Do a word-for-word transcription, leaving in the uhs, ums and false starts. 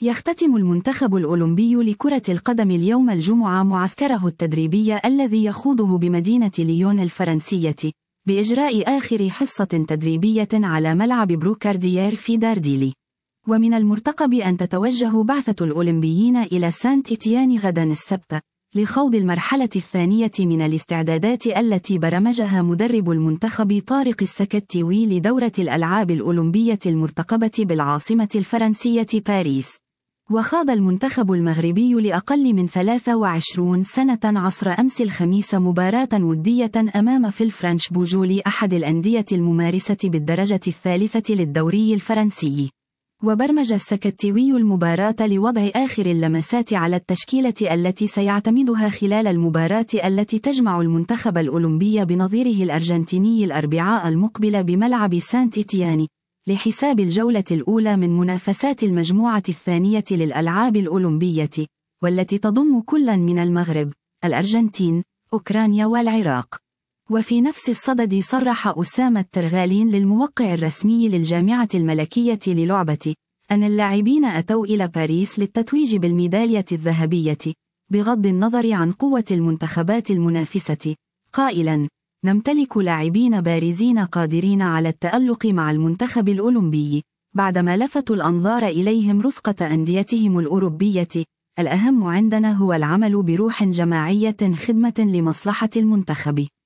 يختتم المنتخب الأولمبي لكرة القدم اليوم الجمعة معسكره التدريبي الذي يخوضه بمدينة ليون الفرنسية، بإجراء آخر حصة تدريبية على ملعب بروكارديير في دارديلي. ومن المرتقب أن تتوجه بعثة الأولمبيين إلى سانت إتيان غدا السبت لخوض المرحلة الثانية من الاستعدادات التي برمجها مدرب المنتخب طارق السكتيوي لدورة الألعاب الأولمبية المرتقبة بالعاصمة الفرنسية باريس. وخاض المنتخب المغربي لأقل من ثلاث وعشرين سنة عصر أمس الخميس مباراة ودية أمام في الفرنش بوجول أحد الأندية الممارسة بالدرجة الثالثة للدوري الفرنسي. وبرمج السكتيوي المباراة لوضع آخر اللمسات على التشكيلة التي سيعتمدها خلال المباراة التي تجمع المنتخب الأولمبي بنظيره الأرجنتيني الأربعاء المقبل بملعب سانت إتيان، لحساب الجولة الأولى من منافسات المجموعة الثانية للألعاب الأولمبية، والتي تضم كلا من المغرب، الأرجنتين، أوكرانيا والعراق. وفي نفس الصدد صرح أسامة الترغالين للموقع الرسمي للجامعة الملكية للعبة أن اللاعبين أتوا إلى باريس للتتويج بالميدالية الذهبية، بغض النظر عن قوة المنتخبات المنافسة، قائلاً: نمتلك لاعبين بارزين قادرين على التألق مع المنتخب الأولمبي، بعدما لفتوا الأنظار إليهم رفقة أنديتهم الأوروبية. الأهم عندنا هو العمل بروح جماعية خدمة لمصلحة المنتخب.